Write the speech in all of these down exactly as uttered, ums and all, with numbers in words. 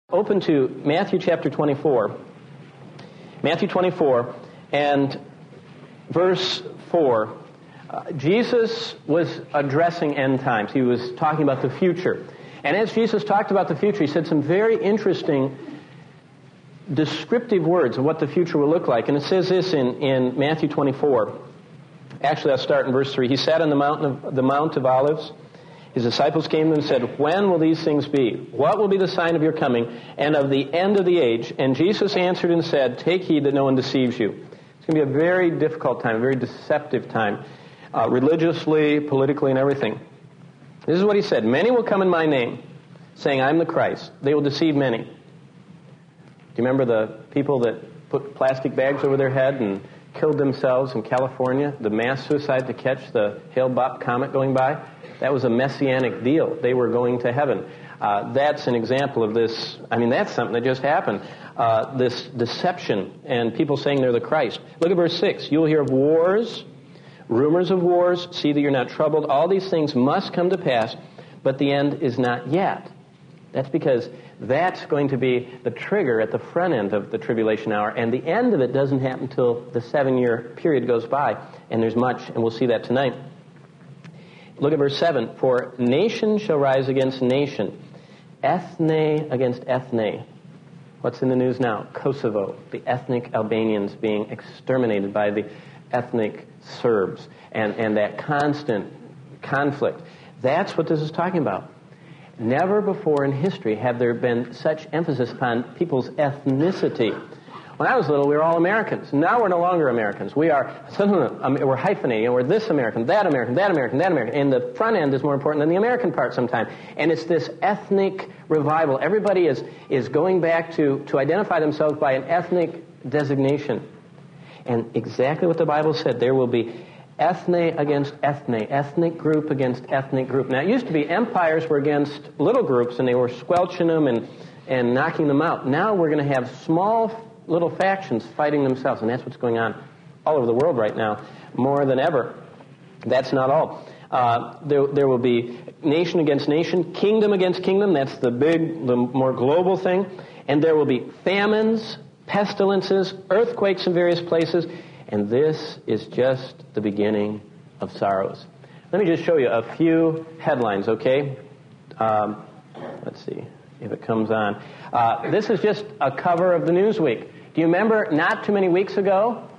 Open to Matthew chapter twenty-four. Matthew twenty-four and verse four. Uh, Jesus was addressing end times. He was talking about the future. And as Jesus talked about the future, he said some very interesting descriptive words of what the future will look like. And it says this in, in Matthew twenty-four. Actually, I'll start in verse three. He sat on the mountain of the Mount of Olives. His disciples came to him and said, "When will these things be? What will be the sign of your coming and of the end of the age?" And Jesus answered and said, "Take heed that no one deceives you." It's going to be a very difficult time, a very deceptive time, uh, religiously, politically, and everything. This is what he said. "Many will come in my name, saying, 'I'm the Christ.' They will deceive many." Do you remember the people that put plastic bags over their head and killed themselves in California? The mass suicide to catch the Hale-Bopp comet going by? That was a messianic deal. They were going to heaven. Uh, that's an example of this. I mean, that's something that just happened. Uh, this deception and people saying they're the Christ. Look at verse six. "You will hear of wars, rumors of wars. See that you're not troubled. All these things must come to pass, but the end is not yet." That's because that's going to be the trigger at the front end of the tribulation hour, and the end of it doesn't happen until the seven-year period goes by, and there's much, and we'll see that tonight. Look at verse seven. "For nation shall rise against nation, ethne against ethne." What's in the news now? Kosovo, the ethnic Albanians being exterminated by the ethnic Serbs, and, and that constant conflict. That's what this is talking about. Never before in history have there been such emphasis upon people's ethnicity. When I was little, we were all Americans. Now we're no longer Americans. We are, we're hyphenating. We're this American, that American, that American, that American. And the front end is more important than the American part sometimes. And it's this ethnic revival. Everybody is, is going back to, to identify themselves by an ethnic designation. And exactly what the Bible said, there will be ethne against ethne, ethnic group against ethnic group. Now, it used to be empires were against little groups, and they were squelching them and, and knocking them out. Now we're going to have small little factions fighting themselves, and that's what's going on all over the world right now, more than ever. That's not all. Uh, there, there will be nation against nation, kingdom against kingdom. That's the big, the more global thing. And there will be famines, pestilences, earthquakes in various places. And this is just the beginning of sorrows. Let me just show you a few headlines, okay? Um, let's see if it comes on. Uh, this is just a cover of the Newsweek. Do you remember not too many weeks ago,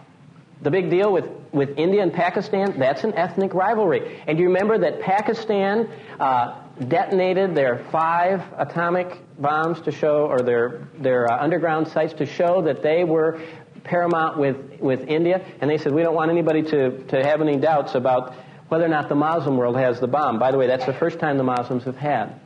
the big deal with, with India and Pakistan? That's an ethnic rivalry. And do you remember that Pakistan uh, detonated their five atomic bombs to show, or their, their uh, underground sites to show that they were paramount with, with India? And they said, we don't want anybody to, to have any doubts about whether or not the Muslim world has the bomb. By the way, that's the first time the Muslims have had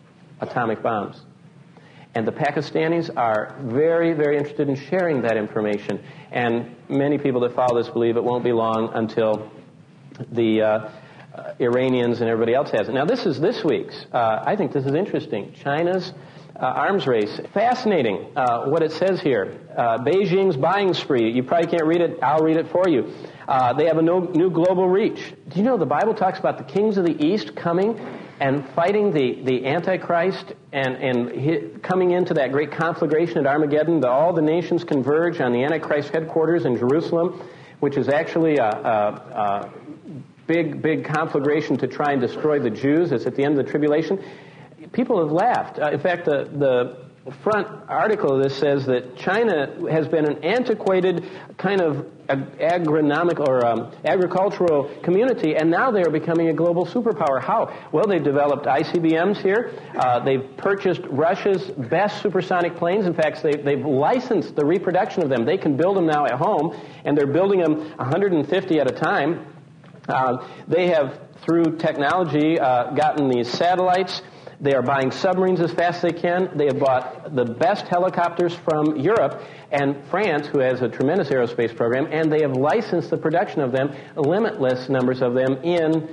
atomic bombs. And the Pakistanis are very, very interested in sharing that information. And many people that follow this believe it won't be long until the uh, uh, Iranians and everybody else has it. Now, this is this week's. Uh, I think this is interesting. China's uh, arms race. Fascinating uh, what it says here. Uh, Beijing's buying spree. You probably can't read it. I'll read it for you. Uh, they have a no, new global reach. Do you know the Bible talks about the kings of the East coming and fighting the, the Antichrist and, and hit, coming into that great conflagration at Armageddon? The, all the nations converge on the Antichrist headquarters in Jerusalem, which is actually a, a, a big, big conflagration to try and destroy the Jews. It's at the end of the tribulation. People have laughed. Uh, in fact, the, the front article of this says that China has been an antiquated kind of agronomic or um, agricultural community, and now they are becoming a global superpower. How? Well, they've developed I C B Ms here. Uh, they've purchased Russia's best supersonic planes. In fact, they, they've licensed the reproduction of them. They can build them now at home, and they're building them one hundred fifty at a time. Uh, they have, through technology, uh, gotten these satellites. They are buying submarines as fast as they can. They have bought the best helicopters from Europe and France, who has a tremendous aerospace program, and they have licensed the production of them, limitless numbers of them, in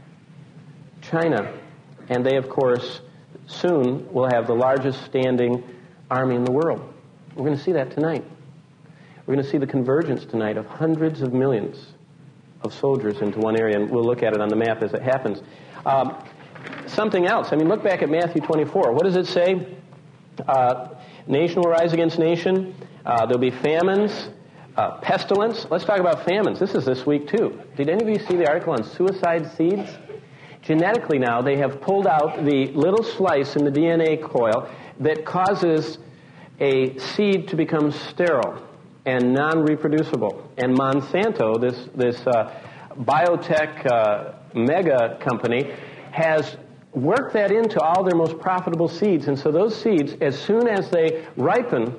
China. And they, of course, soon will have the largest standing army in the world. We're going to see that tonight. We're going to see the convergence tonight of hundreds of millions of soldiers into one area, and we'll look at it on the map as it happens. Um, Something else. I mean, look back at Matthew twenty-four. What does it say? Uh, nation will rise against nation. Uh, there'll be famines, uh, pestilence. Let's talk about famines. This is this week, too. Did any of you see the article on suicide seeds? Genetically now, they have pulled out the little slice in the D N A coil that causes a seed to become sterile and non-reproducible. And Monsanto, this, this uh, biotech uh, mega company, has worked that into all their most profitable seeds. And so those seeds, as soon as they ripen,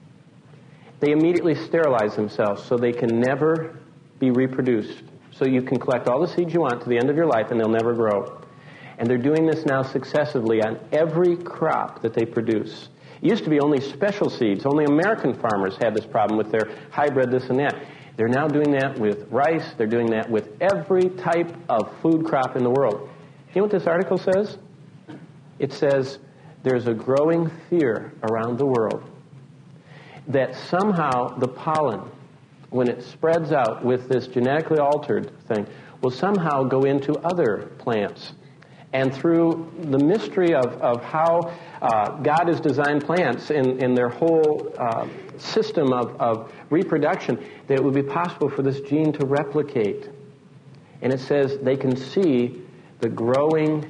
they immediately sterilize themselves so they can never be reproduced. So you can collect all the seeds you want to the end of your life and they'll never grow. And they're doing this now successively on every crop that they produce. It used to be only special seeds. Only American farmers had this problem with their hybrid this and that. They're now doing that with rice. They're doing that with every type of food crop in the world. You know what this article says? It says there's a growing fear around the world that somehow the pollen, when it spreads out with this genetically altered thing, will somehow go into other plants. And through the mystery of, of how uh, God has designed plants in, in their whole uh, system of, of reproduction, that it would be possible for this gene to replicate. And it says they can see the growing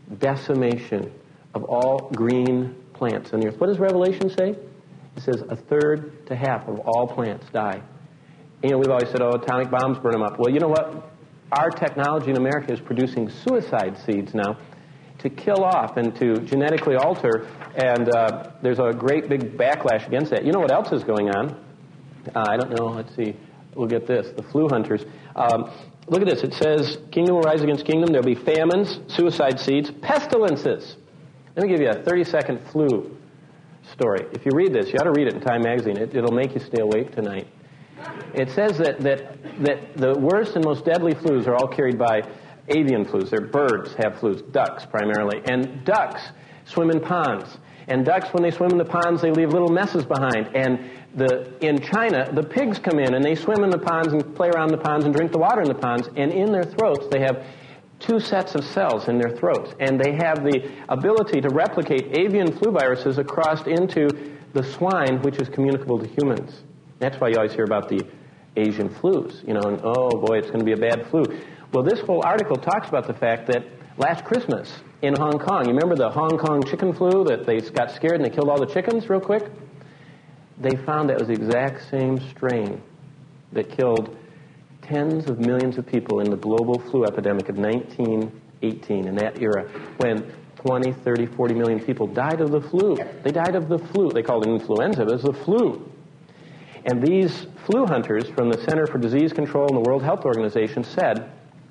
decimation of all green plants on the earth. What does Revelation say? It says a third to half of all plants die. You know, we've always said, oh, atomic bombs burn them up. Well, you know what? Our technology in America is producing suicide seeds now to kill off and to genetically alter, and uh, there's a great big backlash against that. You know what else is going on? Uh, I don't know. Let's see. We'll get this. The flu hunters. Um, look at this. It says, kingdom will rise against kingdom. There'll be famines, suicide seeds, pestilences. Let me give you a thirty-second flu story. If you read this, you ought to read it in Time Magazine. It, it'll make you stay awake tonight. It says that, that, that the worst and most deadly flus are all carried by avian flus. They're birds have flus, ducks primarily. And ducks swim in ponds. And ducks, when they swim in the ponds, they leave little messes behind. And the in China, the pigs come in and they swim in the ponds and play around the ponds and drink the water in the ponds. And in their throats, they have two sets of cells in their throats. And they have the ability to replicate avian flu viruses across into the swine, which is communicable to humans. That's why you always hear about the Asian flus, you know, and oh boy, it's going to be a bad flu. Well, this whole article talks about the fact that last Christmas in Hong Kong, you remember the Hong Kong chicken flu that they got scared and they killed all the chickens real quick? They found that was the exact same strain that killed tens of millions of people in the global flu epidemic of nineteen eighteen, in that era, when twenty, thirty, forty million people died of the flu. They died of the flu. They called it influenza, but it was the flu. And these flu hunters from the Center for Disease Control and the World Health Organization said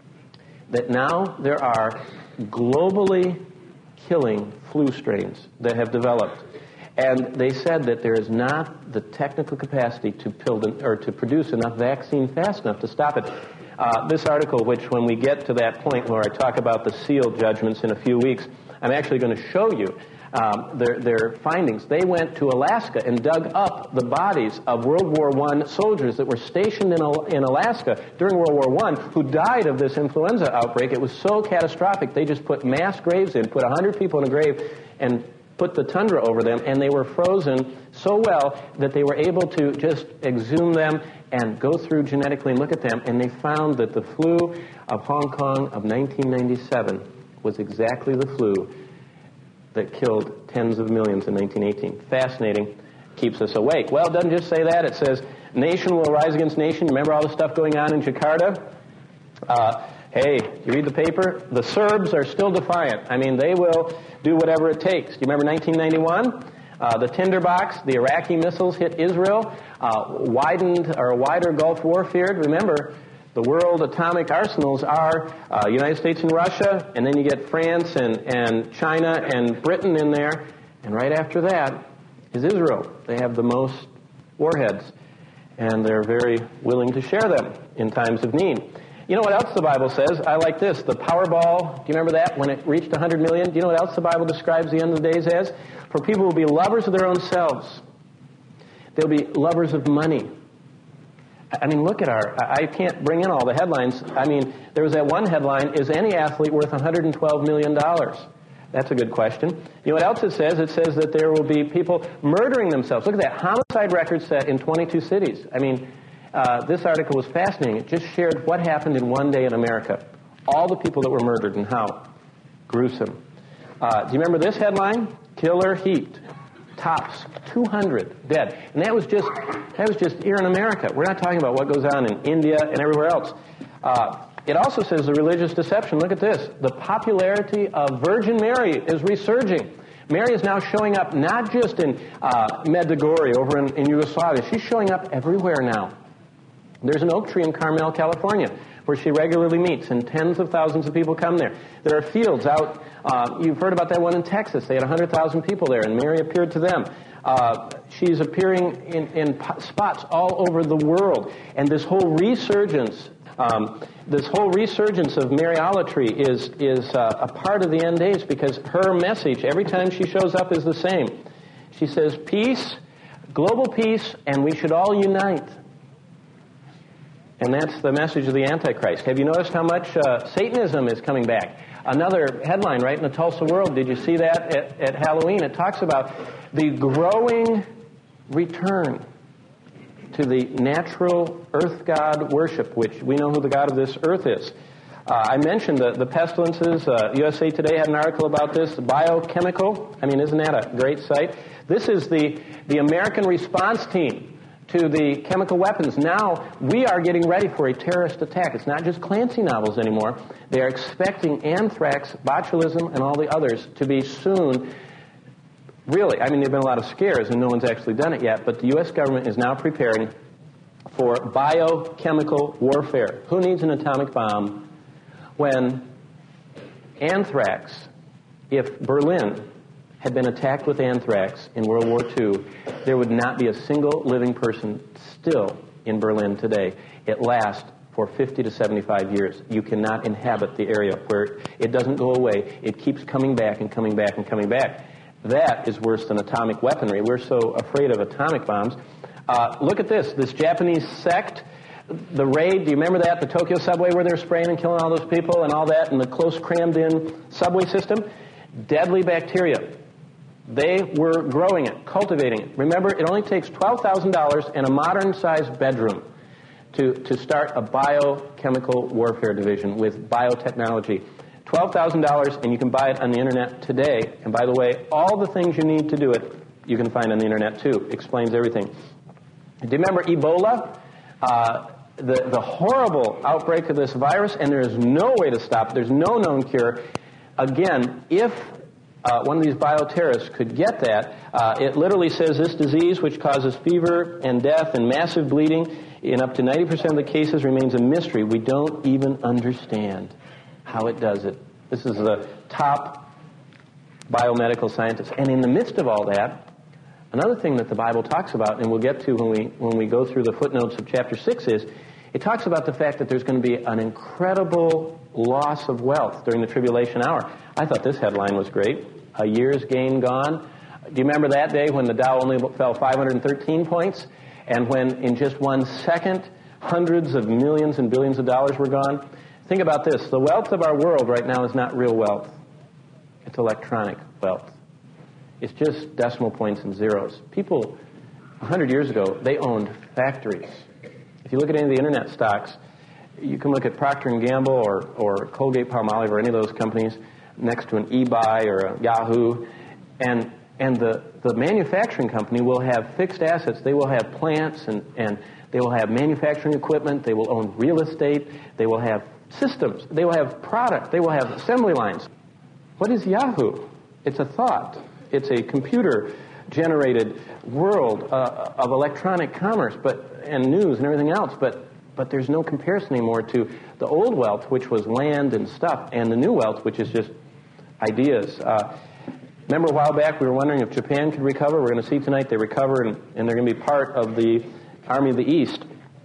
that now there are globally killing flu strains that have developed. And they said that there is not the technical capacity to, build or to produce enough vaccine fast enough to stop it. Uh, this article, which when we get to that point where I talk about the SEAL judgments in a few weeks, I'm actually going to show you Um, their, their findings. They went to Alaska and dug up the bodies of World War One soldiers that were stationed in, in Alaska during World War One who died of this influenza outbreak. It was so catastrophic, they just put mass graves in, put one hundred people in a grave, and put the tundra over them, and they were frozen so well that they were able to just exhume them and go through genetically and look at them, and they found that the flu of Hong Kong of nineteen ninety-seven was exactly the flu that killed tens of millions in nineteen eighteen. Fascinating. Keeps us awake. Well, it doesn't just say that. It says, nation will rise against nation. Remember all the stuff going on in Jakarta? Uh, hey, you read the paper? The Serbs are still defiant. I mean, they will do whatever it takes. Do you remember nineteen ninety-one? Uh, the tinderbox, the Iraqi missiles hit Israel, uh, widened or wider Gulf War feared. Remember, the world atomic arsenals are uh, United States and Russia, and then you get France and, and China and Britain in there, and right after that is Israel. They have the most warheads, and they're very willing to share them in times of need. You know what else the Bible says? I like this. The Powerball, do you remember that? When it reached one hundred million? Do you know what else the Bible describes the end of the days as? For people will be lovers of their own selves. They'll be lovers of money. I mean, look at our, I can't bring in all the headlines. I mean, there was that one headline, is any athlete worth one hundred twelve million dollars? That's a good question. You know what else it says? It says that there will be people murdering themselves. Look at that. Homicide records set in twenty-two cities. I mean, uh, this article was fascinating. It just shared what happened in one day in America. All the people that were murdered and how. Gruesome. Uh, do you remember this headline? Killer heat. Tops two hundred dead. And that was just that was just here in America. We're not talking about what goes on in India and everywhere else. Uh, It also says the religious deception. Look at this. The popularity of Virgin Mary is resurging. Mary is now showing up not just in uh, Medjugorje over in, in Yugoslavia. She's showing up everywhere now. There's an oak tree in Carmel, California, where she regularly meets, and tens of thousands of people come there. There are fields out. Uh, you've heard about that one in Texas. They had one hundred thousand people there, and Mary appeared to them. Uh, she's appearing in, in spots all over the world. And this whole resurgence... Um, this whole resurgence of Mariolatry is is uh, a part of the end days, because her message every time she shows up is the same. She says peace, global peace, and we should all unite. And that's the message of the Antichrist. Have you noticed how much uh, Satanism is coming back? Another headline right in the Tulsa World. Did you see that at, at Halloween? It talks about the growing return to the natural earth god worship, which we know who the god of this earth is. Uh, I mentioned the, the pestilences. Uh, U S A Today had an article about this. Biochemical. I mean, isn't that a great site? This is the, the American response team to the chemical weapons. Now we are getting ready for a terrorist attack. It's not just Clancy novels anymore. They are expecting anthrax, botulism, and all the others to be soon. Really, I mean, there have been a lot of scares, and no one's actually done it yet, but the U S government is now preparing for biochemical warfare. Who needs an atomic bomb when anthrax, if Berlin had been attacked with anthrax in World War Two, there would not be a single living person still in Berlin today. It lasts for fifty to seventy-five years. You cannot inhabit the area where it doesn't go away. It keeps coming back and coming back and coming back. That is worse than atomic weaponry. We're so afraid of atomic bombs. Uh, look at this. This Japanese sect, the raid, do you remember that? The Tokyo subway where they're spraying and killing all those people and all that, and the close crammed-in subway system? Deadly bacteria. They were growing it, cultivating it. Remember, it only takes twelve thousand dollars and a modern-sized bedroom to, to start a biochemical warfare division with biotechnology. twelve thousand dollars, and you can buy it on the internet today. And by the way, all the things you need to do it, you can find on the internet too. Explains everything. Do you remember Ebola? Uh, the, the horrible outbreak of this virus, and there is no way to stop it. There's no known cure. Again, if uh, one of these bioterrorists could get that, uh, it literally says this disease, which causes fever and death and massive bleeding in up to ninety percent of the cases, remains a mystery. We don't even understand how it does it. This is the top biomedical scientist. And in the midst of all that, another thing that the Bible talks about, and we'll get to when we when we go through the footnotes of chapter six, is it talks about the fact that there's going to be an incredible loss of wealth during the tribulation hour. I thought this headline was great. A year's gain gone. Do you remember that day when the Dow only fell five hundred thirteen points, and when in just one second, hundreds of millions and billions of dollars were gone? Think about this. The wealth of our world right now is not real wealth. It's electronic wealth. It's just decimal points and zeros. People, one hundred years ago, they owned factories. If you look at any of the internet stocks, you can look at Procter and Gamble or, or Colgate-Palmolive or any of those companies next to an eBay or a Yahoo, and and the, the manufacturing company will have fixed assets. They will have plants, and, and they will have manufacturing equipment. They will own real estate. They will have systems. They will have product. They will have assembly lines. What is Yahoo? It's a thought. It's a computer-generated world uh, of electronic commerce, but and news and everything else. But but there's no comparison anymore to the old wealth, which was land and stuff, and the new wealth, which is just ideas. Uh, remember a while back we were wondering if Japan could recover. We're going to see tonight they recover, and, and they're going to be part of the Army of the East.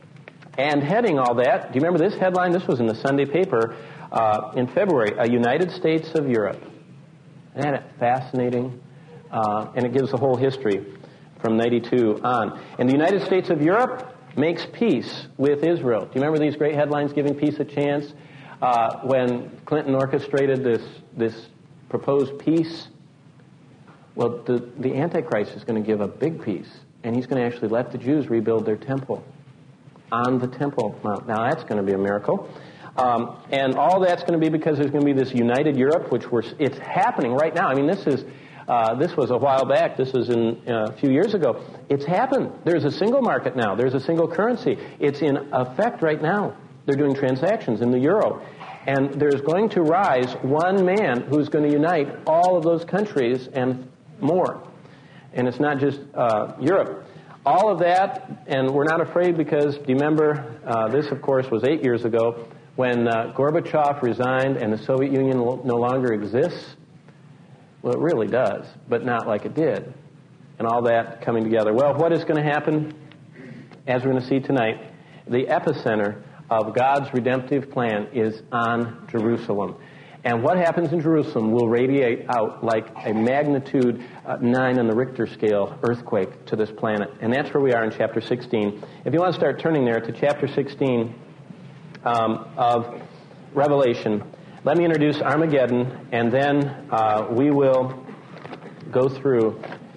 And heading all that, do you remember this headline? This was in the Sunday paper uh, in February. A United States of Europe. Isn't that fascinating? Uh, and it gives the whole history from ninety-two on. And the United States of Europe makes peace with Israel. Do you remember these great headlines giving peace a chance? Uh, when Clinton orchestrated this this proposed peace. Well, the, the Antichrist is going to give a big peace, and he's going to actually let the Jews rebuild their temple on the Temple Mount. Now, that's going to be a miracle. Um, and all that's going to be because there's going to be this united Europe, which we're, it's happening right now. I mean, this is uh, this was a while back. This was in uh, a few years ago. It's happened. There's a single market now. There's a single currency. It's in effect right now. They're doing transactions in the euro. And there's going to rise one man who's going to unite all of those countries and more. And it's not just uh, Europe. All of that, and we're not afraid because, do you remember, uh, this, of course, was eight years ago, when uh, Gorbachev resigned and the Soviet Union no longer exists? Well, it really does, but not like it did. And all that coming together. Well, what is going to happen, as we're going to see tonight, the epicenter of God's redemptive plan is on Jerusalem. And what happens in Jerusalem will radiate out like a magnitude uh, nine on the Richter scale earthquake to this planet. And that's where we are in chapter sixteen. If you want to start turning there to chapter sixteen um, of Revelation, let me introduce Armageddon, and then uh, we will go through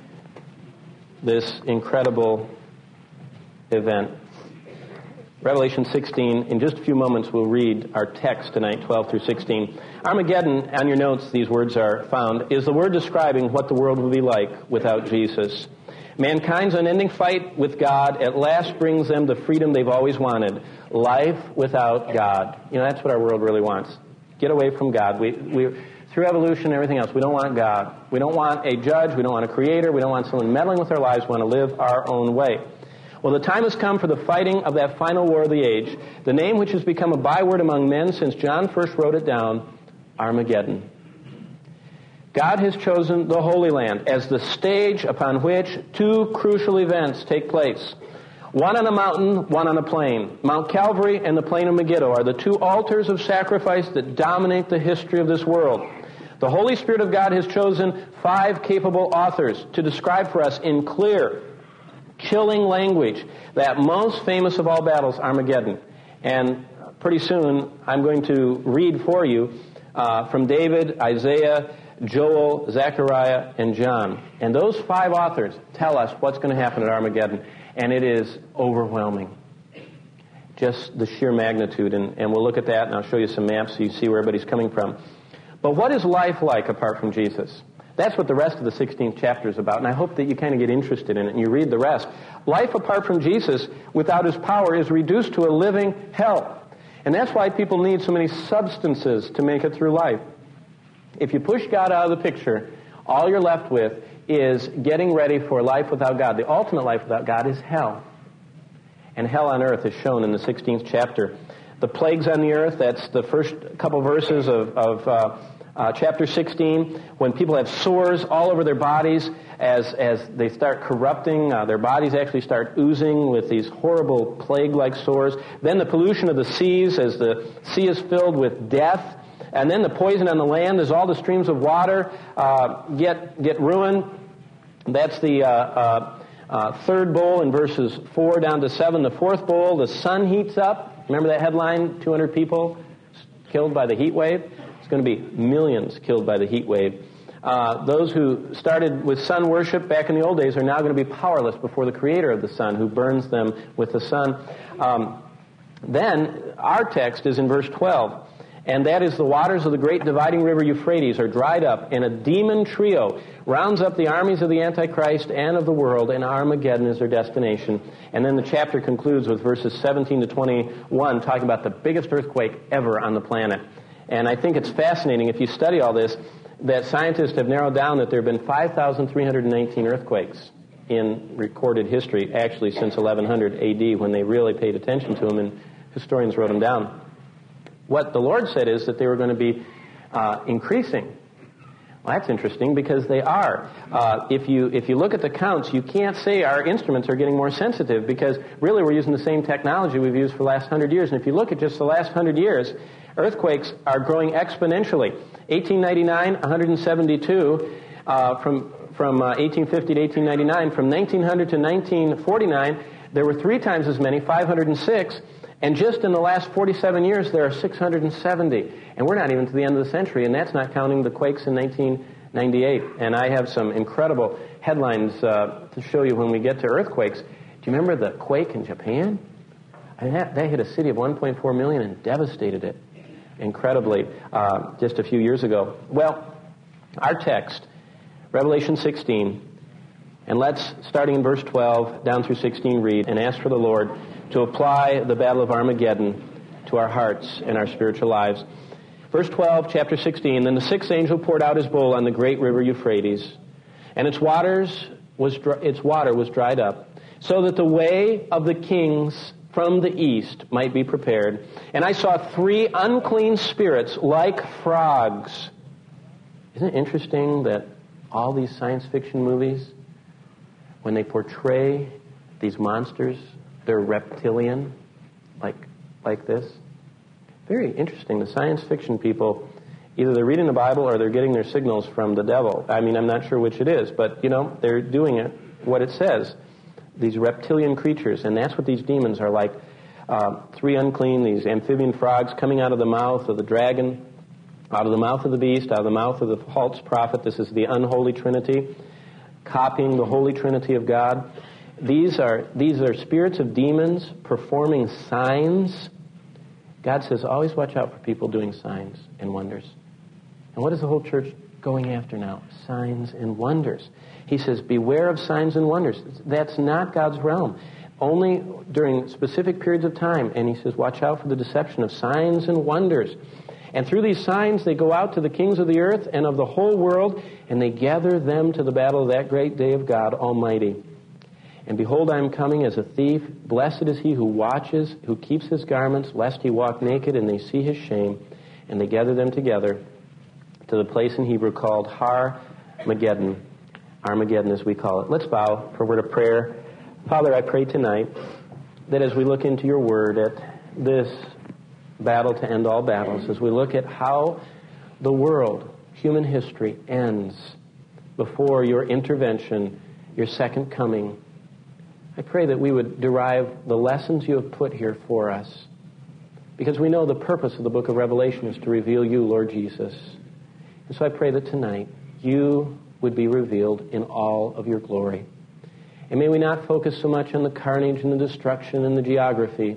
this incredible event. Revelation sixteen, in just a few moments we'll read our text tonight, twelve through sixteen. Armageddon, on your notes, these words are found, is the word describing what the world will be like without Jesus. Mankind's unending fight with God at last brings them the freedom they've always wanted, life without God. You know, that's what our world really wants. Get away from God. We, we, through evolution and everything else, we don't want God. We don't want a judge. We don't want a creator. We don't want someone meddling with our lives. We want to live our own way. Well, the time has come for the fighting of that final war of the age, the name which has become a byword among men since John first wrote it down, Armageddon. God has chosen the Holy Land as the stage upon which two crucial events take place. One on a mountain, one on a plain. Mount Calvary and the plain of Megiddo are the two altars of sacrifice that dominate the history of this world. The Holy Spirit of God has chosen five capable authors to describe for us in clear, chilling language that most famous of all battles, Armageddon. And pretty soon I'm going to read for you uh, from David, Isaiah, Joel, Zechariah, and John. And those five authors tell us what's going to happen at Armageddon. And it is overwhelming. Just the sheer magnitude. And, and we'll look at that, and I'll show you some maps so you see where everybody's coming from. But what is life like apart from Jesus? That's what the rest of the sixteenth chapter is about, and I hope that you kind of get interested in it and you read the rest. Life apart from Jesus, without his power, is reduced to a living hell. And that's why people need so many substances to make it through life. If you push God out of the picture, all you're left with is getting ready for life without God. The ultimate life without God is hell. And hell on earth is shown in the sixteenth chapter. The plagues on the earth, that's the first couple verses of, of uh, Uh, chapter sixteen, when people have sores all over their bodies as as they start corrupting, uh, their bodies actually start oozing with these horrible plague-like sores. Then the pollution of the seas as the sea is filled with death. And then the poison on the land as all the streams of water uh, get get ruined. That's the uh, uh, uh, third bowl in verses four down to seven. The fourth bowl, the sun heats up. Remember that headline, two hundred people killed by the heat wave? It's going to be millions killed by the heat wave. Uh, those who started with sun worship back in the old days are now going to be powerless before the creator of the sun, who burns them with the sun. Um, then, our text is in verse twelve, and that is the waters of the great dividing river Euphrates are dried up, and a demon trio rounds up the armies of the Antichrist and of the world, and Armageddon is their destination. And then the chapter concludes with verses seventeen to twenty-one, talking about the biggest earthquake ever on the planet. And I think it's fascinating, if you study all this, that scientists have narrowed down that there have been five thousand three hundred nineteen earthquakes in recorded history, actually since eleven hundred A D, when they really paid attention to them, and historians wrote them down. What the Lord said is that they were going to be uh, increasing. Well, that's interesting, because they are. Uh, if you if you look at the counts, you can't say our instruments are getting more sensitive, because really we're using the same technology we've used for the last hundred years. And if you look at just the last hundred years, earthquakes are growing exponentially. eighteen ninety-nine, one hundred seventy-two. Uh, from from uh, eighteen fifty to eighteen ninety-nine. From nineteen hundred to nineteen forty-nine, there were three times as many, five hundred six. And just in the last forty-seven years, there are six hundred seventy. And we're not even to the end of the century, and that's not counting the quakes in nineteen ninety-eight. And I have some incredible headlines uh, to show you when we get to earthquakes. Do you remember the quake in Japan? I mean, that, that hit a city of one point four million and devastated it incredibly uh, just a few years ago. Well, our text, Revelation sixteen, and let's, starting in verse twelve, down through sixteen, read and ask for the Lord to apply the battle of Armageddon to our hearts and our spiritual lives. Verse twelve, chapter sixteen, Then the sixth angel poured out his bowl on the great river Euphrates, and its waters was its water was dried up, so that the way of the kings from the east might be prepared. And I saw three unclean spirits like frogs. Isn't it interesting that all these science fiction movies, when they portray these monsters, they're reptilian, like like this? Very interesting. The science fiction people, either they're reading the Bible or they're getting their signals from the devil. I mean, I'm not sure which it is, but, you know, they're doing it, what it says. These reptilian creatures, and that's what these demons are like. Uh, three unclean, these amphibian frogs coming out of the mouth of the dragon, out of the mouth of the beast, out of the mouth of the false prophet. This is the unholy trinity, copying the holy trinity of God. These are these are spirits of demons performing signs. God says, always watch out for people doing signs and wonders. And what is the whole church going after now? Signs and wonders. He says, beware of signs and wonders. That's not God's realm. Only during specific periods of time. And he says, watch out for the deception of signs and wonders. And through these signs, they go out to the kings of the earth and of the whole world, and they gather them to the battle of that great day of God Almighty. And behold, I am coming as a thief. Blessed is he who watches, who keeps his garments, lest he walk naked and they see his shame. And they gather them together to the place in Hebrew called Har-Mageddon. Armageddon, as we call it. Let's bow for a word of prayer. Father, I pray tonight that as we look into your word at this battle to end all battles, as we look at how the world, human history, ends before your intervention, your second coming, I pray that we would derive the lessons you have put here for us, because we know the purpose of the book of Revelation is to reveal you, Lord Jesus. And so I pray that tonight you would be revealed in all of your glory. And may we not focus so much on the carnage and the destruction and the geography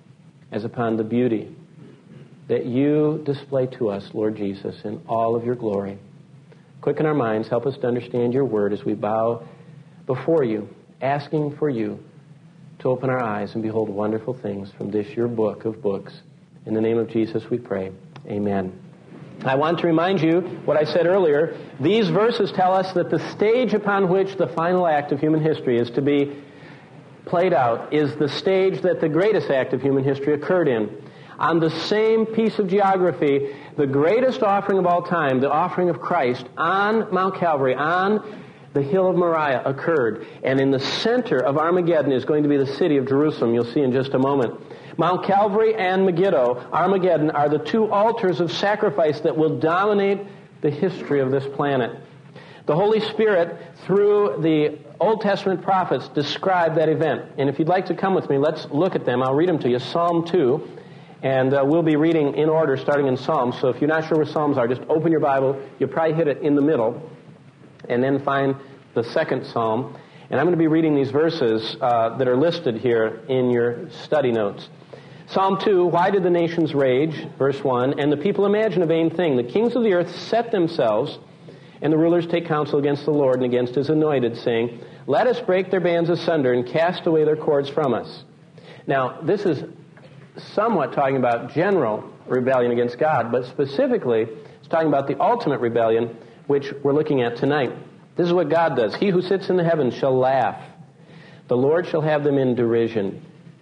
as upon the beauty that you display to us, Lord Jesus, in all of your glory. Quicken our minds, help us to understand your word as we bow before you, asking for you to open our eyes and behold wonderful things from this your book of books. In the name of Jesus we pray. Amen. I want to remind you what I said earlier. These verses tell us that the stage upon which the final act of human history is to be played out is the stage that the greatest act of human history occurred in. On the same piece of geography, the greatest offering of all time, the offering of Christ on Mount Calvary, on the hill of Moriah, occurred. And in the center of Armageddon is going to be the city of Jerusalem. You'll see in just a moment. Mount Calvary and Megiddo, Armageddon, are the two altars of sacrifice that will dominate the history of this planet. The Holy Spirit, through the Old Testament prophets, described that event. And if you'd like to come with me, let's look at them. I'll read them to you. Psalm two, and uh, we'll be reading in order, starting in Psalms. So if you're not sure where Psalms are, just open your Bible. You'll probably hit it in the middle, and then find the second Psalm. And I'm going to be reading these verses uh, that are listed here in your study notes. Psalm two, why did the nations rage? Verse one, and the people imagine a vain thing. The kings of the earth set themselves, and the rulers take counsel against the Lord and against his anointed, saying, let us break their bands asunder and cast away their cords from us. Now, this is somewhat talking about general rebellion against God, but specifically, it's talking about the ultimate rebellion, which we're looking at tonight. This is what God does. He who sits in the heavens shall laugh. The Lord shall have them in derision.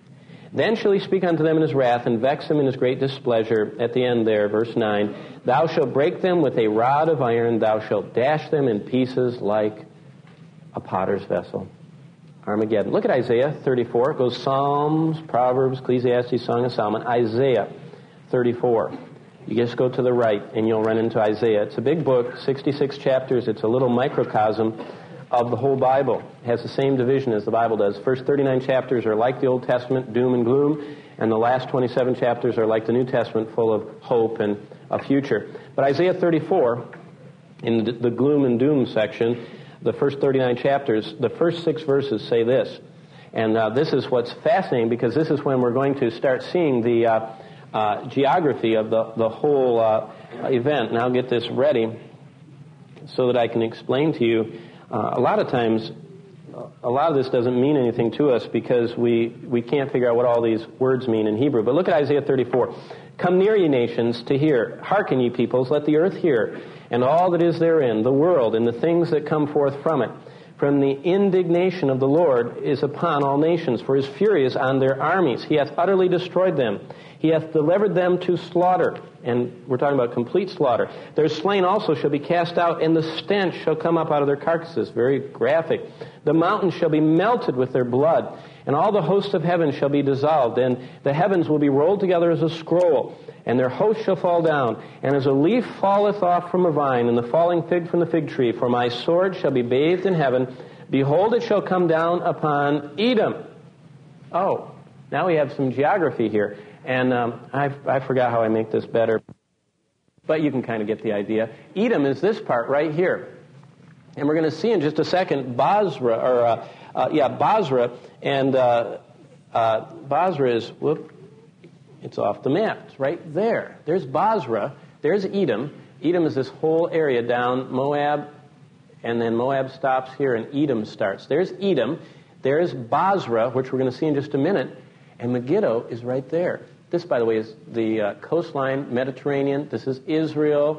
Then shall he speak unto them in his wrath, and vex them in his great displeasure. At the end there, verse nine, thou shalt break them with a rod of iron, thou shalt dash them in pieces like a potter's vessel. Armageddon. Look at Isaiah thirty-four. It goes Psalms, Proverbs, Ecclesiastes, Song of Solomon. Isaiah thirty-four. You just go to the right, and you'll run into Isaiah. It's a big book, sixty-six chapters. It's a little microcosm of the whole Bible. It has the same division as the Bible does. First thirty-nine chapters are like the Old Testament, doom and gloom, and the last twenty-seven chapters are like the New Testament, full of hope and a future. But Isaiah thirty-four, in the gloom and doom section, the first thirty-nine chapters, the first six verses say this. And uh, this is what's fascinating, because this is when we're going to start seeing the uh, uh, geography of the, the whole uh, event. And I'll get this ready so that I can explain to you. Uh, a lot of times, a lot of this doesn't mean anything to us because we, we can't figure out what all these words mean in Hebrew. But look at Isaiah thirty-four. Come near, ye nations, to hear. Hearken, ye peoples, let the earth hear, and all that is therein, the world, and the things that come forth from it. From the indignation of the Lord is upon all nations, for his fury is on their armies. He hath utterly destroyed them. He hath delivered them to slaughter. And we're talking about complete slaughter. Their slain also shall be cast out, and the stench shall come up out of their carcasses. Very graphic. The mountains shall be melted with their blood, and all the hosts of heaven shall be dissolved, and the heavens will be rolled together as a scroll, and their host shall fall down, and as a leaf falleth off from a vine, and the falling fig from the fig tree. For my sword shall be bathed in heaven. Behold, it shall come down upon Edom. Oh, now we have some geography here. And um, I, I forgot how I make this better, but you can kind of get the idea. Edom is this part right here. And we're going to see in just a second Basra, or uh, uh, yeah, Basra, and uh, uh, Basra is, whoop, it's off the map. It's right there. There's Basra. There's Edom. Edom is this whole area down Moab, and then Moab stops here, and Edom starts. There's Edom. There's Basra, which we're going to see in just a minute, and Megiddo is right there. This, by the way, is the uh, coastline, Mediterranean. This is Israel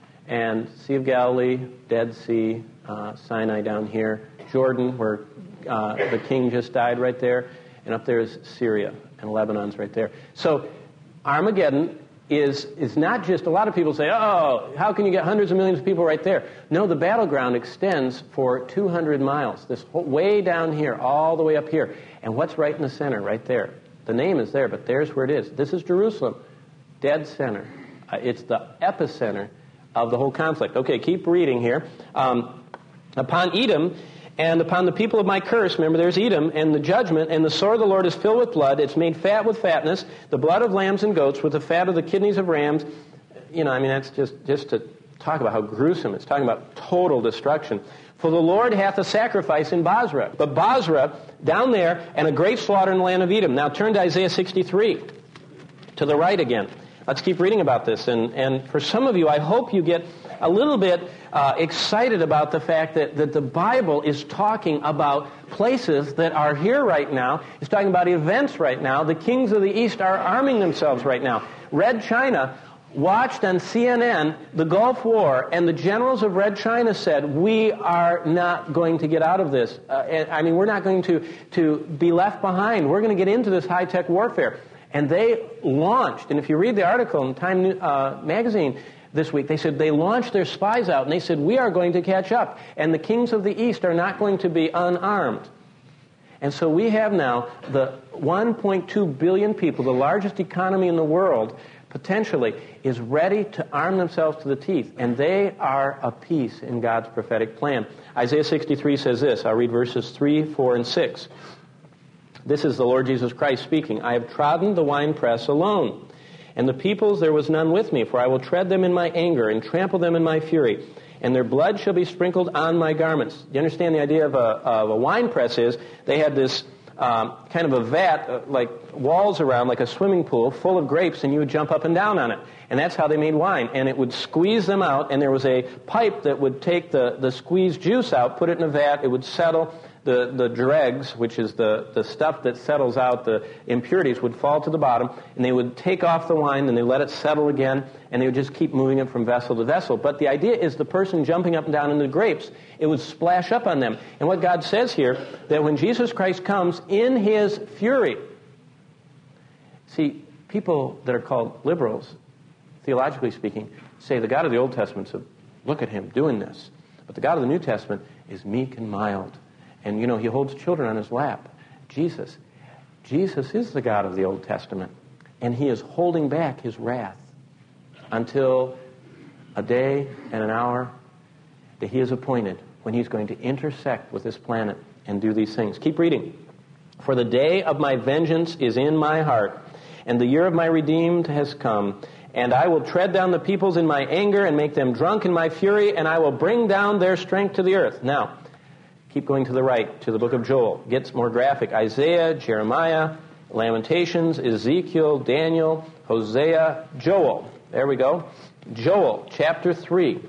and Sea of Galilee, Dead Sea, uh, Sinai down here, Jordan, where uh, the king just died right there, and up there is Syria, and Lebanon's right there. So Armageddon is is not just, a lot of people say, oh, how can you get hundreds of millions of people right there? No, the battleground extends for two hundred miles, this whole, way down here, all the way up here. And what's right in the center, right there? The name is there, but there's where it is. This is Jerusalem, dead center. Uh, it's the epicenter of the whole conflict. Okay, keep reading here. Um, upon Edom and upon the people of my curse, remember there's Edom, and the judgment, and the sword of the Lord is filled with blood. It's made fat with fatness, the blood of lambs and goats with the fat of the kidneys of rams. You know, I mean, that's just, just to talk about how gruesome. It's talking about total destruction. For the Lord hath a sacrifice in Basra. But Basra, down there, and a great slaughter in the land of Edom. Now turn to Isaiah sixty-three, to the right again. Let's keep reading about this. And, and for some of you, I hope you get a little bit uh, excited about the fact that, that the Bible is talking about places that are here right now. It's talking about events right now. The kings of the East are arming themselves right now. Red China watched on C N N the Gulf War, and the generals of Red China said, we are not going to get out of this. Uh, and, I mean, we're not going to, to be left behind. We're going to get into this high-tech warfare. And they launched, and if you read the article in Time uh, magazine this week, they said they launched their spies out, and they said, we are going to catch up, and the kings of the East are not going to be unarmed. And so we have now the one point two billion people, the largest economy in the world, potentially, is ready to arm themselves to the teeth. And they are a piece in God's prophetic plan. Isaiah sixty-three says this. I'll read verses three, four, and six. This is the Lord Jesus Christ speaking. I have trodden the winepress alone, and the peoples there was none with me, for I will tread them in my anger and trample them in my fury, and their blood shall be sprinkled on my garments. You understand the idea of a, of a winepress is they had this Um, kind of a vat, uh, like walls around, like a swimming pool, full of grapes, and you would jump up and down on it. And that's how they made wine. And it would squeeze them out, and there was a pipe that would take the, the squeezed juice out, put it in a vat, it would settle. The, the dregs, which is the, the stuff that settles out, the impurities, would fall to the bottom, and they would take off the wine, and they let it settle again, and they would just keep moving it from vessel to vessel. But the idea is the person jumping up and down in the grapes, it would splash up on them. And what God says here, that when Jesus Christ comes in his fury, see, people that are called liberals, theologically speaking, say the God of the Old Testament said, look at him doing this. But the God of the New Testament is meek and mild. And, you know, he holds children on his lap. Jesus. Jesus is the God of the Old Testament. And he is holding back his wrath until a day and an hour that he has appointed when he's going to intersect with this planet and do these things. Keep reading. For the day of my vengeance is in my heart, and the year of my redeemed has come. And I will tread down the peoples in my anger and make them drunk in my fury, and I will bring down their strength to the earth. Now, keep going to the right, to the book of Joel. Gets more graphic. Isaiah, Jeremiah, Lamentations, Ezekiel, Daniel, Hosea, Joel. There we go. Joel, chapter three.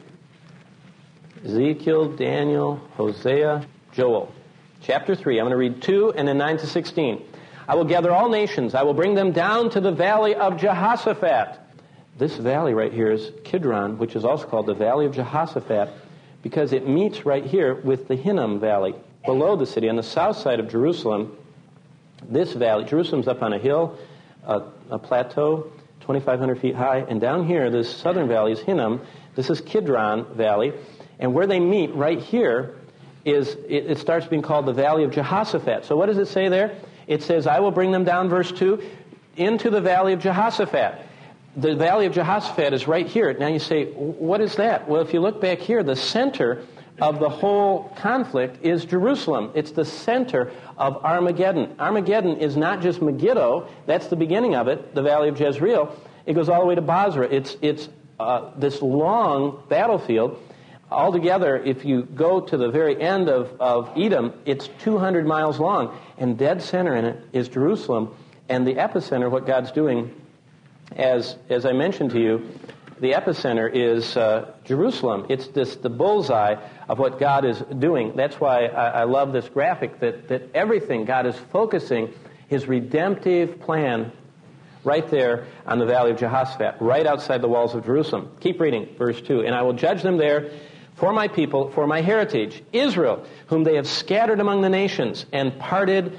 Ezekiel, Daniel, Hosea, Joel. Chapter three. I'm going to read two and then nine to sixteen. I will gather all nations. I will bring them down to the valley of Jehoshaphat. This valley right here is Kidron, which is also called the Valley of Jehoshaphat, because it meets right here with the Hinnom Valley, below the city, on the south side of Jerusalem. This valley, Jerusalem's up on a hill, a, a plateau, twenty-five hundred feet high, and down here, this southern valley is Hinnom. This is Kidron Valley, and where they meet right here is, it, it starts being called the Valley of Jehoshaphat. So what does it say there? It says, I will bring them down, verse two, into the Valley of Jehoshaphat. The Valley of Jehoshaphat is right here. Now you say, what is that? Well, if you look back here, the center of the whole conflict is Jerusalem. It's the center of Armageddon. Armageddon is not just Megiddo. That's the beginning of it, the Valley of Jezreel. It goes all the way to Basra. It's, it's uh, this long battlefield. Altogether, if you go to the very end of, of Edom, it's two hundred miles long. And dead center in it is Jerusalem. And the epicenter, what God's doing, As as I mentioned to you, the epicenter is uh, Jerusalem. It's this the bullseye of what God is doing. That's why I, I love this graphic, that, that everything, God is focusing His redemptive plan right there on the Valley of Jehoshaphat, right outside the walls of Jerusalem. Keep reading, verse two. And I will judge them there for my people, for my heritage, Israel, whom they have scattered among the nations and parted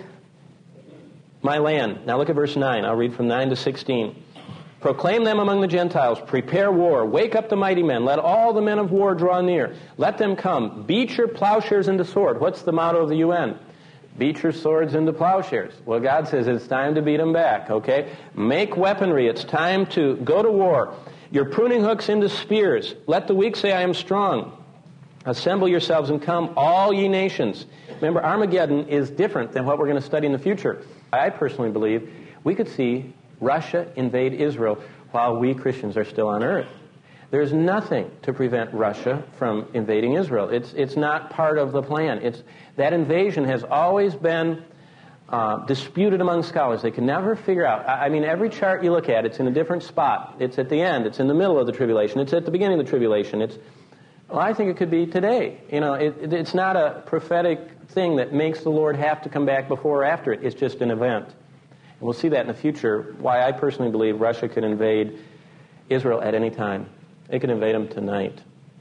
my land. Now look at verse nine. I'll read from nine to sixteen. Proclaim them among the Gentiles. Prepare war. Wake up the mighty men. Let all the men of war draw near. Let them come. Beat your plowshares into sword. What's the motto of the U N? Beat your swords into plowshares. Well, God says it's time to beat them back, okay? Make weaponry. It's time to go to war. Your pruning hooks into spears. Let the weak say, I am strong. Assemble yourselves and come, all ye nations. Remember, Armageddon is different than what we're going to study in the future. I personally believe we could see Russia invade Israel while we Christians are still on earth. There's nothing to prevent Russia from invading Israel. It's it's not part of the plan. It's that invasion has always been uh, disputed among scholars. They can never figure out. I, I mean, every chart you look at, it's in a different spot. It's at the end. It's in the middle of the tribulation. It's at the beginning of the tribulation. It's well, I think it could be today. You know, it, it, it's not a prophetic thing that makes the Lord have to come back before or after it. It's just an event. We'll see that in the future, why I personally believe Russia could invade Israel at any time. It could invade them tonight.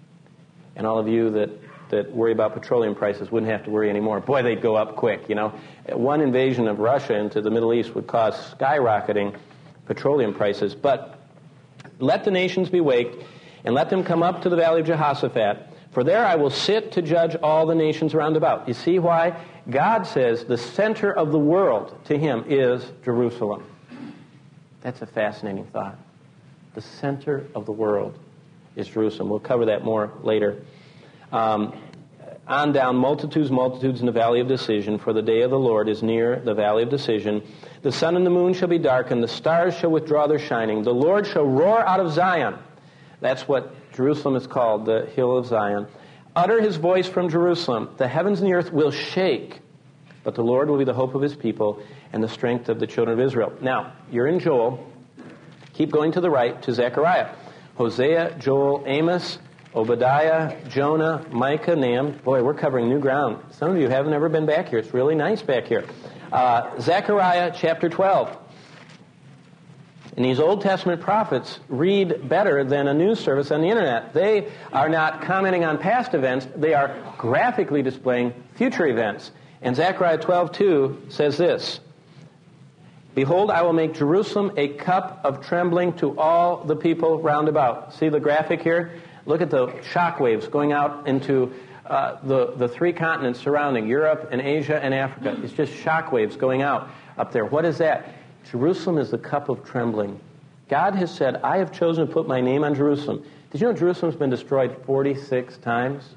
And all of you that, that worry about petroleum prices wouldn't have to worry anymore. Boy, they'd go up quick, you know. One invasion of Russia into the Middle East would cause skyrocketing petroleum prices. But let the nations be waked, and let them come up to the Valley of Jehoshaphat. For there I will sit to judge all the nations round about. You see why? God says the center of the world to Him is Jerusalem. That's a fascinating thought. The center of the world is Jerusalem. We'll cover that more later. Um, on down, multitudes, multitudes in the valley of decision, for the day of the Lord is near the valley of decision. The sun and the moon shall be darkened, the stars shall withdraw their shining. The Lord shall roar out of Zion. That's what Jerusalem is called, the hill of Zion. Utter His voice from Jerusalem. The heavens and the earth will shake, but the Lord will be the hope of His people and the strength of the children of Israel. Now, you're in Joel. Keep going to the right to Zechariah. Hosea, Joel, Amos, Obadiah, Jonah, Micah, Nahum. Boy, we're covering new ground. Some of you haven't ever been back here. It's really nice back here. Uh, Zechariah chapter twelve. And these Old Testament prophets read better than a news service on the internet. They are not commenting on past events. They are graphically displaying future events. And Zechariah twelve two says this, Behold, I will make Jerusalem a cup of trembling to all the people round about. See the graphic here? Look at the shock waves going out into uh, the, the three continents surrounding Europe and Asia and Africa. It's just shock waves going out up there. What is that? Jerusalem is the cup of trembling. God has said, I have chosen to put my name on Jerusalem. Did you know Jerusalem's been destroyed forty-six times?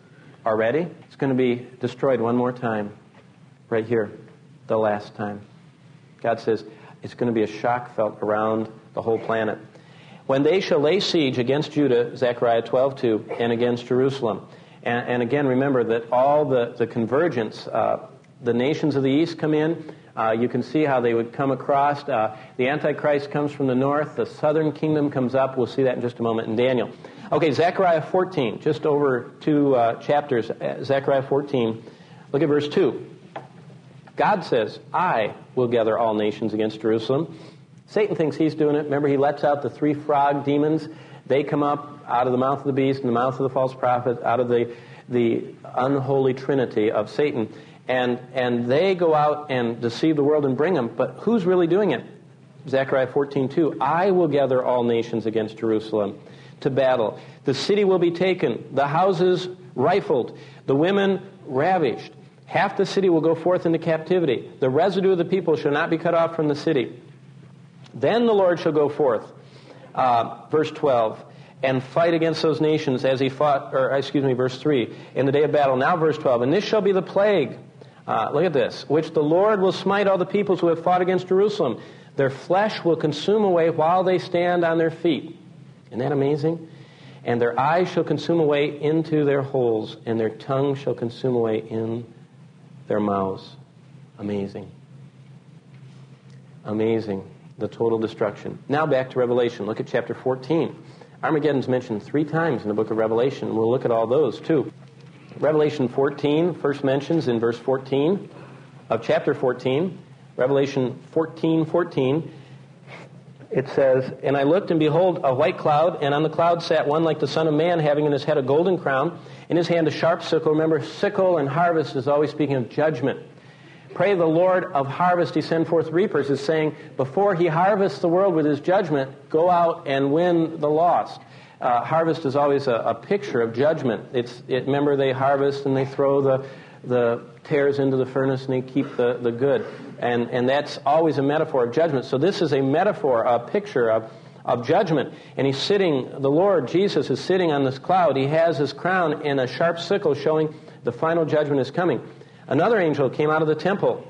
already. It's going to be destroyed one more time, right here, the last time. God says it's going to be a shock felt around the whole planet. When they shall lay siege against Judah, Zechariah twelve two, and against Jerusalem. And, and again, remember that all the, the convergence, uh, the nations of the east come in. Uh, you can see how they would come across. Uh, the Antichrist comes from the north. The southern kingdom comes up. We'll see that in just a moment in Daniel. Okay, Zechariah fourteen, just over two uh, chapters. Zechariah fourteen. Look at verse two. God says, I will gather all nations against Jerusalem. Satan thinks he's doing it. Remember, he lets out the three frog demons. They come up out of the mouth of the beast and the mouth of the false prophet, out of the, the unholy trinity of Satan. And and they go out and deceive the world and bring them. But who's really doing it? Zechariah fourteen two. I will gather all nations against Jerusalem to battle. The city will be taken, the houses rifled, the women ravished. Half the city will go forth into captivity. The residue of the people shall not be cut off from the city. Then the Lord shall go forth, uh, verse twelve, and fight against those nations as he fought, or excuse me, verse three, in the day of battle. Now verse twelve, and this shall be the plague, uh, look at this, which the Lord will smite all the peoples who have fought against Jerusalem. Their flesh will consume away while they stand on their feet. Isn't that amazing? And their eyes shall consume away into their holes, and their tongue shall consume away in their mouths. Amazing. Amazing. The total destruction. Now back to Revelation. Look at chapter fourteen. Armageddon's mentioned three times in the book of Revelation. We'll look at all those too. Revelation fourteen first mentions in verse fourteen of chapter fourteen. Revelation fourteen fourteen. It says, and I looked, and behold, a white cloud, and on the cloud sat one like the Son of Man, having in his head a golden crown, in his hand a sharp sickle. Remember, sickle and harvest is always speaking of judgment. Pray the Lord of harvest, he send forth reapers, is saying, before he harvests the world with his judgment, go out and win the lost. Uh, harvest is always a, a picture of judgment. It's it, remember, they harvest and they throw the the tares into the furnace and they keep the, the good. And and that's always a metaphor of judgment. So this is a metaphor, a picture of, of judgment. And he's sitting, the Lord Jesus is sitting on this cloud. He has his crown and a sharp sickle showing the final judgment is coming. Another angel came out of the temple.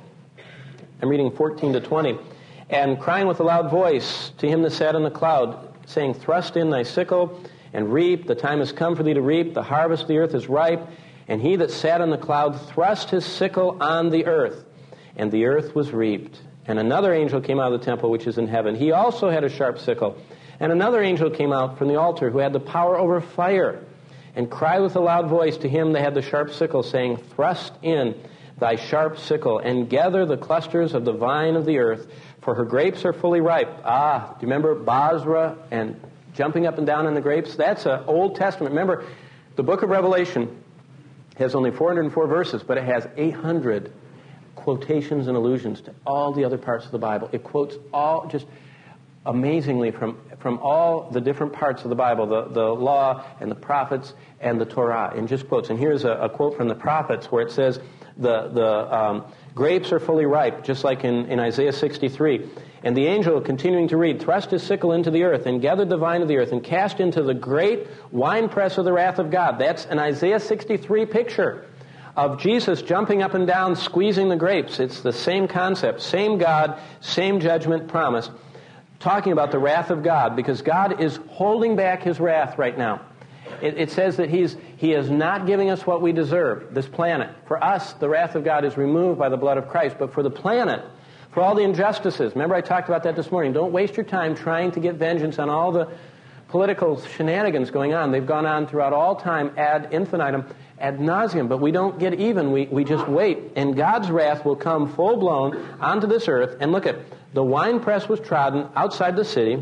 I'm reading fourteen to twenty. And crying with a loud voice to him that sat on the cloud, saying, thrust in thy sickle and reap. The time has come for thee to reap. The harvest of the earth is ripe. And he that sat on the cloud thrust his sickle on the earth, and the earth was reaped. And another angel came out of the temple which is in heaven. He also had a sharp sickle. And another angel came out from the altar who had the power over fire, and cried with a loud voice to him that had the sharp sickle, saying, thrust in thy sharp sickle, and gather the clusters of the vine of the earth, for her grapes are fully ripe. Ah, do you remember Basra and jumping up and down on the grapes? That's an Old Testament. Remember, the book of Revelation has only four hundred four verses, but it has eight hundred quotations and allusions to all the other parts of the Bible. It quotes all, just amazingly, from, from all the different parts of the Bible, the, the law and the prophets and the Torah, and just quotes. And here's a, a quote from the prophets where it says, the, the um, grapes are fully ripe, just like in, in Isaiah sixty-three. And the angel, continuing to read, thrust his sickle into the earth, and gathered the vine of the earth, and cast into the great winepress of the wrath of God. That's an Isaiah sixty-three picture of Jesus jumping up and down, squeezing the grapes. It's the same concept, same God, same judgment promised, talking about the wrath of God, because God is holding back his wrath right now. It, it says that he's he is not giving us what we deserve, this planet. For us, the wrath of God is removed by the blood of Christ, but for the planet, for all the injustices, remember I talked about that this morning, don't waste your time trying to get vengeance on all the political shenanigans going on. They've gone on throughout all time ad infinitum, ad nauseum, but we don't get even. We, we just wait, and God's wrath will come full-blown onto this earth. And look at, the winepress was trodden outside the city,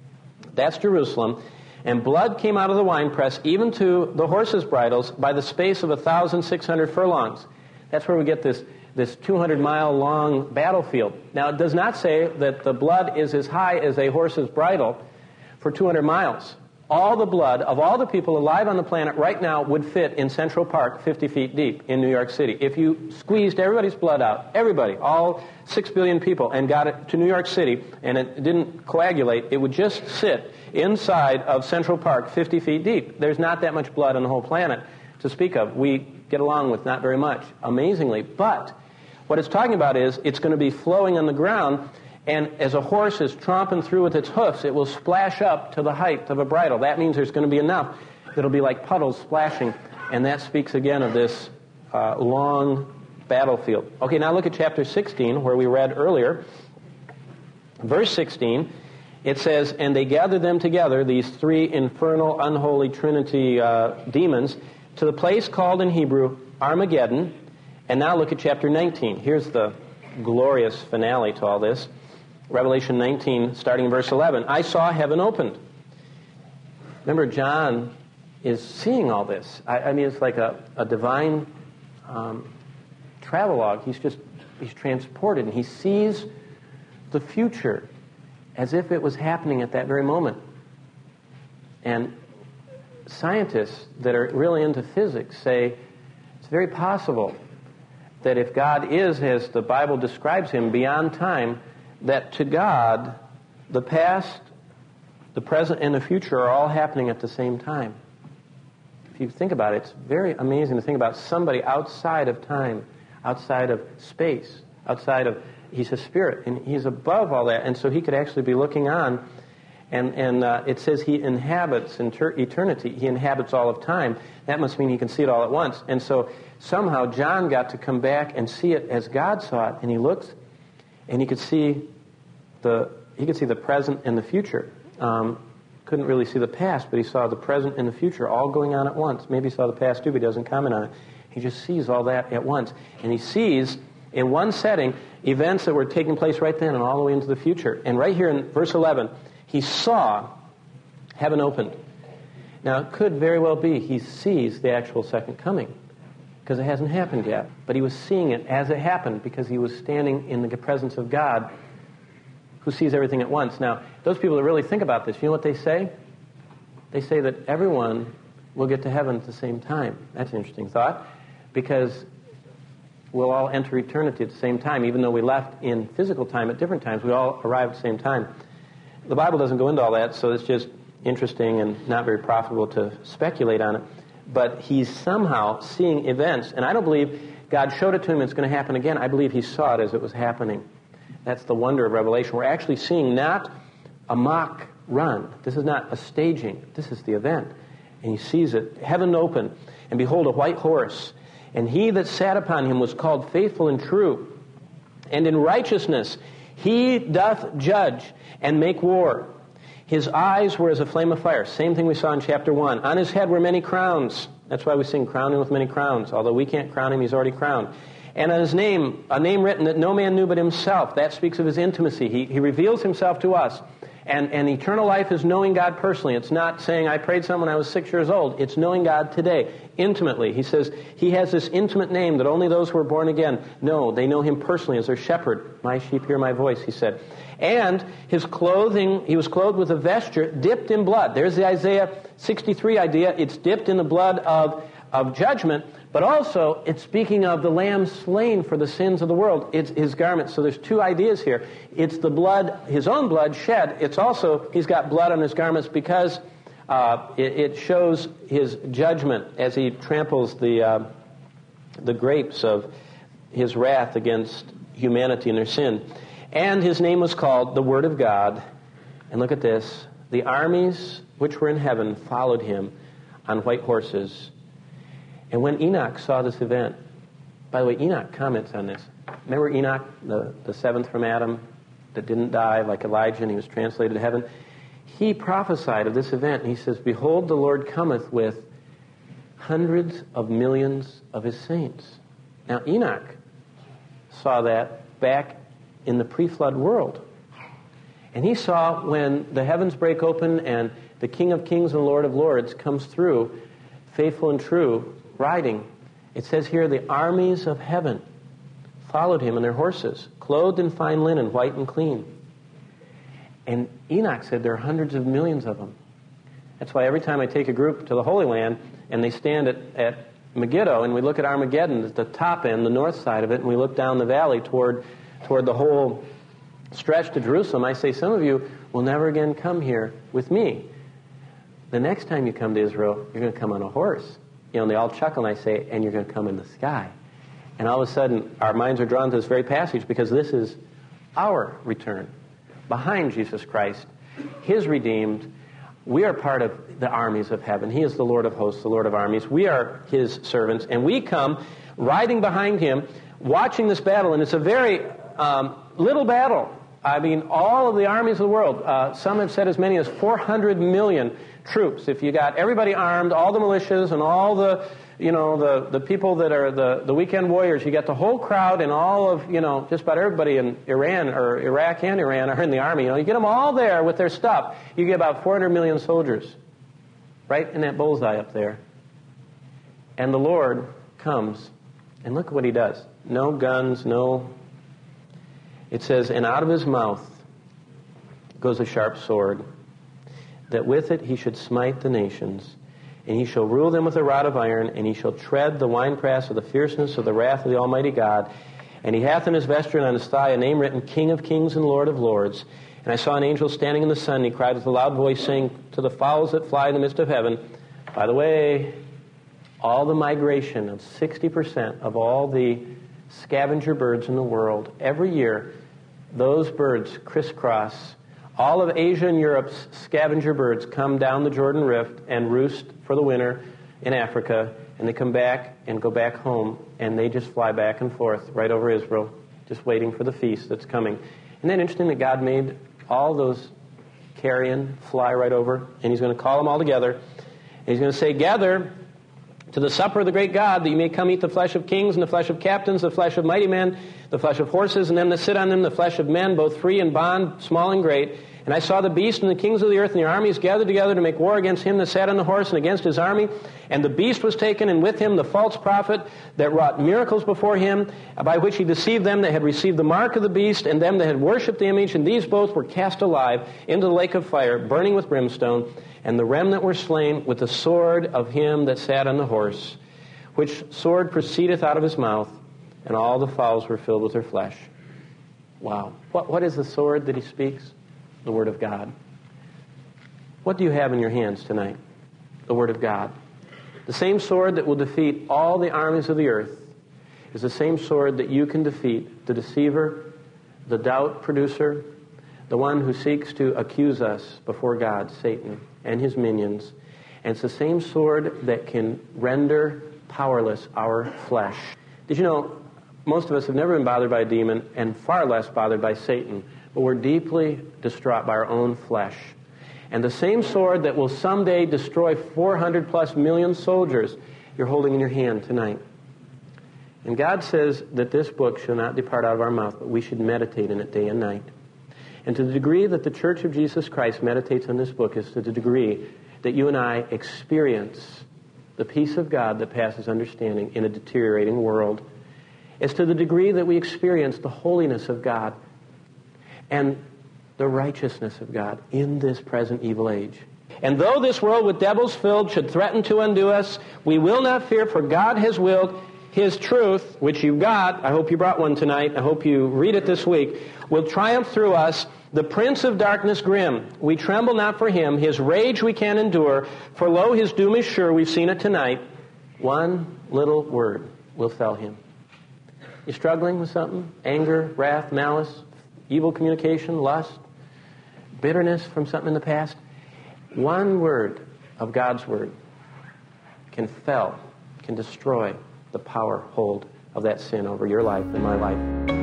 that's Jerusalem, and blood came out of the winepress, even to the horses' bridles, by the space of one thousand six hundred furlongs. That's where we get this this two hundred mile long battlefield. Now, it does not say that the blood is as high as a horse's bridle for two hundred miles. All the blood of all the people alive on the planet right now would fit in Central Park fifty feet deep in New York City. If you squeezed everybody's blood out, everybody, all six billion people, and got it to New York City, and it didn't coagulate, it would just sit inside of Central Park fifty feet deep. There's not that much blood on the whole planet to speak of. We get along with not very much, amazingly. But what it's talking about is it's going to be flowing on the ground, and as a horse is tromping through with its hoofs, it will splash up to the height of a bridle. That means there's going to be enough that'll be like puddles splashing, and that speaks again of this uh, long battlefield. Okay, now look at chapter sixteen, where we read earlier. Verse sixteen, it says, "And they gathered them together, these three infernal, unholy Trinity uh, demons, to the place called in Hebrew Armageddon." And now look at chapter nineteen. Here's the glorious finale to all this. Revelation nineteen, starting in verse eleven. "I saw heaven opened." Remember, John is seeing all this. I, I mean, it's like a, a divine um, travelogue. He's just, he's transported, and he sees the future as if it was happening at that very moment. And scientists that are really into physics say it's very possible that if God is, as the Bible describes him, beyond time, that to God, the past, the present, and the future are all happening at the same time. If you think about it, it's very amazing to think about somebody outside of time, outside of space, outside of, he's a spirit, and he's above all that, and so he could actually be looking on, and, and uh, it says he inhabits inter- eternity, he inhabits all of time. That must mean he can see it all at once. And so somehow John got to come back and see it as God saw it, and he looked, and he could see the he could see the present and the future. Um, couldn't really see the past, but he saw the present and the future all going on at once. Maybe he saw the past too, but he doesn't comment on it. He just sees all that at once. And he sees, in one setting, events that were taking place right then and all the way into the future. And right here in verse eleven, he saw heaven opened. Now, it could very well be he sees the actual second coming, because it hasn't happened yet. But he was seeing it as it happened, because he was standing in the presence of God, who sees everything at once. Now, those people that really think about this, you know what they say? They say that everyone will get to heaven at the same time. That's an interesting thought, because we'll all enter eternity at the same time. Even though we left in physical time at different times, we all arrive at the same time. The Bible doesn't go into all that, so it's just interesting and not very profitable to speculate on it. But he's somehow seeing events, and I don't believe God showed it to him, it's going to happen again. I believe he saw it as it was happening. That's the wonder of Revelation. We're actually seeing not a mock run. This is not a staging. This is the event. And he sees it. Heaven opened, and behold, a white horse. And he that sat upon him was called Faithful and True. And in righteousness he doth judge and make war. His eyes were as a flame of fire. Same thing we saw in chapter one. On his head were many crowns. That's why we sing crowning with many crowns. Although we can't crown him, he's already crowned. And on his name, a name written that no man knew but himself. That speaks of his intimacy. He, he reveals himself to us. And, and eternal life is knowing God personally. It's not saying, I prayed some when I was six years old. It's knowing God today, intimately. He says he has this intimate name that only those who are born again know. They know him personally as their shepherd. My sheep hear my voice, he said. And his clothing, he was clothed with a vesture dipped in blood. There's the Isaiah sixty-three idea. It's dipped in the blood of, of judgment. But also, it's speaking of the Lamb slain for the sins of the world. It's his garments. So there's two ideas here. It's the blood, his own blood shed. It's also, he's got blood on his garments because uh, it, it shows his judgment as he tramples the, uh, the grapes of his wrath against humanity and their sin. And his name was called the Word of God. And look at this. The armies which were in heaven followed him on white horses. And when Enoch saw this event, by the way, Enoch comments on this. Remember Enoch, the, the seventh from Adam, that didn't die like Elijah, and he was translated to heaven? He prophesied of this event, and he says, Behold, the Lord cometh with hundreds of millions of his saints. Now, Enoch saw that back in the pre-flood world. And he saw when the heavens break open and the King of Kings and Lord of Lords comes through, faithful and true, riding. It says here, the armies of heaven followed him on their horses, clothed in fine linen, white and clean. And Enoch said there are hundreds of millions of them. That's why every time I take a group to the Holy Land and they stand at, at Megiddo and we look at Armageddon, at the top end, the north side of it, and we look down the valley toward, toward the whole stretch to Jerusalem, I say, some of you will never again come here with me. The next time you come to Israel, you're going to come on a horse. You know, and they all chuckle, and I say, and you're going to come in the sky. And all of a sudden, our minds are drawn to this very passage because this is our return behind Jesus Christ, His redeemed. We are part of the armies of heaven. He is the Lord of hosts, the Lord of armies. We are His servants, and we come riding behind Him, watching this battle, and it's a very um, little battle. I mean, all of the armies of the world, uh, some have said as many as four hundred million troops. If you got everybody armed, all the militias and all the, you know, the, the people that are the, the weekend warriors, you got the whole crowd and all of, you know, just about everybody in Iran or Iraq and Iran are in the army. You know, you get them all there with their stuff. You get about four hundred million soldiers right in that bullseye up there. And the Lord comes, and look what He does. No guns, no... It says, and out of His mouth goes a sharp sword, that with it He should smite the nations, and He shall rule them with a rod of iron, and He shall tread the winepress of the fierceness of the wrath of the Almighty God. And He hath in His vesture and on His thigh a name written, King of Kings and Lord of Lords. And I saw an angel standing in the sun, and he cried with a loud voice, saying to the fowls that fly in the midst of heaven, by the way, all the migration of sixty percent of all the scavenger birds in the world, every year, those birds crisscross. All of Asia and Europe's scavenger birds come down the Jordan Rift and roost for the winter in Africa, and they come back and go back home, and they just fly back and forth right over Israel, just waiting for the feast that's coming. Isn't that interesting that God made all those carrion fly right over, and He's going to call them all together, and He's going to say, gather to the supper of the great God, that you may come eat the flesh of kings and the flesh of captains, the flesh of mighty men, the flesh of horses, and them that sit on them, the flesh of men, both free and bond, small and great. And I saw the beast and the kings of the earth and their armies gathered together to make war against him that sat on the horse and against his army. And the beast was taken, and with him the false prophet that wrought miracles before him, by which he deceived them that had received the mark of the beast, and them that had worshipped the image. And these both were cast alive into the lake of fire, burning with brimstone. And the remnant were slain with the sword of him that sat on the horse, which sword proceedeth out of his mouth, and all the fowls were filled with their flesh. Wow. What, what is the sword that he speaks? The Word of God. What do you have in your hands tonight? The Word of God. The same sword that will defeat all the armies of the earth is the same sword that you can defeat the deceiver, the doubt producer, the one who seeks to accuse us before God, Satan, and his minions. And it's the same sword that can render powerless our flesh. Did you know, most of us have never been bothered by a demon, and far less bothered by Satan, but we're deeply distraught by our own flesh. And the same sword that will someday destroy four hundred plus million soldiers, you're holding in your hand tonight. And God says that this book shall not depart out of our mouth, but we should meditate in it day and night. And to the degree that the Church of Jesus Christ meditates on this book is to the degree that you and I experience the peace of God that passes understanding in a deteriorating world. It's to the degree that we experience the holiness of God and the righteousness of God in this present evil age. And though this world with devils filled should threaten to undo us, we will not fear, for God has willed His truth, which you've got, I hope you brought one tonight, I hope you read it this week, will triumph through us. The prince of darkness grim, we tremble not for him, his rage we can endure, for lo, his doom is sure, we've seen it tonight. One little word will fell him. You struggling with something? Anger, wrath, malice, evil communication, lust, bitterness from something in the past? One word of God's word can fell, can destroy the power hold of that sin over your life and my life.